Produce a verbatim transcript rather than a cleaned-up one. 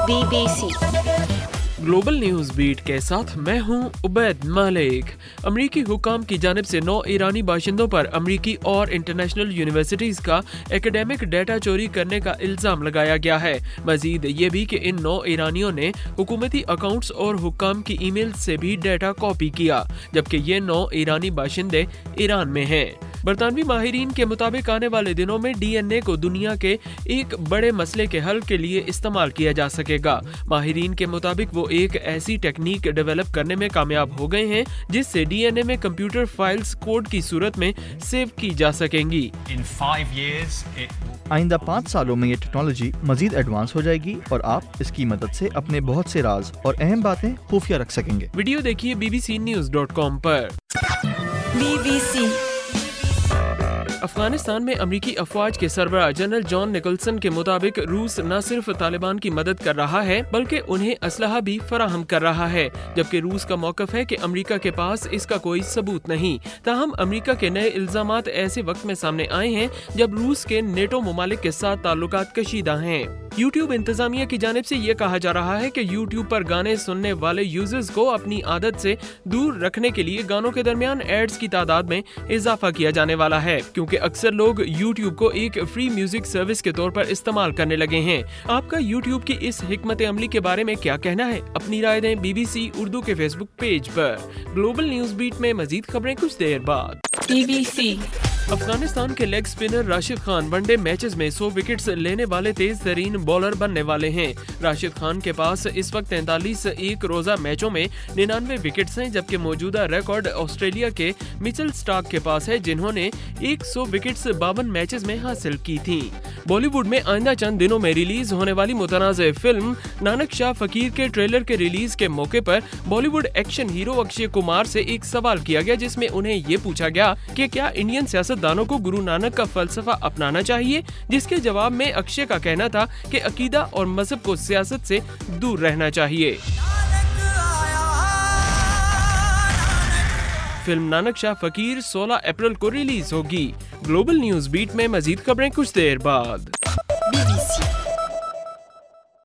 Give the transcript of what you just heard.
Be B C global news beat کے ساتھ میں ہوں عبید مالک۔ امریکی حکام کی جانب سے نو ایرانی باشندوں پر امریکی اور انٹرنیشنل یونیورسٹیز کا ایکیڈیمک ڈیٹا چوری کرنے کا الزام لگایا گیا ہے۔ مزید یہ بھی کہ ان نو ایرانیوں نے حکومتی اکاؤنٹس اور حکام کی ای میل سے بھی ڈیٹا کاپی کیا، جبکہ یہ نو ایرانی باشندے ایران میں ہیں۔ برطانوی ماہرین کے مطابق آنے والے دنوں میں ڈی این اے کو دنیا کے ایک بڑے مسئلے کے حل کے لیے استعمال کیا جا سکے گا۔ ماہرین کے مطابق وہ ایک ایسی ٹیکنیک ڈیولپ کرنے میں کامیاب ہو گئے ہیں جس سے ڈی این اے میں کمپیوٹر فائلز کوڈ کی صورت میں سیو کی جا سکیں گی۔ آئندہ پانچ سالوں میں یہ ٹیکنالوجی مزید ایڈوانس ہو جائے گی اور آپ اس کی مدد سے اپنے بہت سے راز اور اہم باتیں خفیہ رکھ سکیں گے۔ ویڈیو دیکھیے B B C news dot com پر۔ بی بی سی افغانستان میں امریکی افواج کے سربراہ جنرل جان نکلسن کے مطابق روس نہ صرف طالبان کی مدد کر رہا ہے بلکہ انہیں اسلحہ بھی فراہم کر رہا ہے، جبکہ روس کا موقف ہے کہ امریکہ کے پاس اس کا کوئی ثبوت نہیں۔ تاہم امریکہ کے نئے الزامات ایسے وقت میں سامنے آئے ہیں جب روس کے نیٹو ممالک کے ساتھ تعلقات کشیدہ ہیں۔ یوٹیوب انتظامیہ کی جانب سے یہ کہا جا رہا ہے کہ یوٹیوب پر گانے سننے والے یوزرز کو اپنی عادت سے دور رکھنے کے لیے گانوں کے درمیان ایڈز کی تعداد میں اضافہ کیا جانے والا ہے، کیونکہ اکثر لوگ یوٹیوب کو ایک فری میوزک سروس کے طور پر استعمال کرنے لگے ہیں۔ آپ کا یوٹیوب کی اس حکمت عملی کے بارے میں کیا کہنا ہے؟ اپنی رائے دیں بی بی سی اردو کے فیس بک پیج پر۔ گلوبل نیوز بیٹ میں مزید خبریں کچھ دیر بعد۔ بی بی سی افغانستان کے leg spinner Rashid Khan one day matches میں سو وکٹس لینے والے تیز ترین بولر بننے والے ہیں۔ راشد خان کے پاس اس وقت تینتالیس ایک روزہ میچوں میں ننانوے وکٹس ہیں، جبکہ موجودہ ریکارڈ آسٹریلیا کے مچل سٹارک کے پاس ہے جنہوں نے ایک سو وکٹس باون میچز میں حاصل کی تھیں۔ بالی ووڈ میں آئندہ چند دنوں میں ریلیز ہونے والی متنازع فلم نانک شاہ فقیر کے ٹریلر کے ریلیز کے موقع پر Bollywood action hero Akshay Kumar سے ایک سوال کیا گیا، جس میں انہیں یہ پوچھا گیا کہ کیا انڈین سیاست دانوں کو گرو نانک کا فلسفہ اپنانا چاہیے، جس کے جواب میں اکشے کا کہنا تھا کہ عقیدہ اور مذہب کو سیاست سے دور رہنا چاہیے۔ فلم نانک شاہ فقیر سولہ اپریل کو ریلیز ہوگی۔ گلوبل نیوز بیٹ میں مزید خبریں کچھ دیر بعد۔ Be B C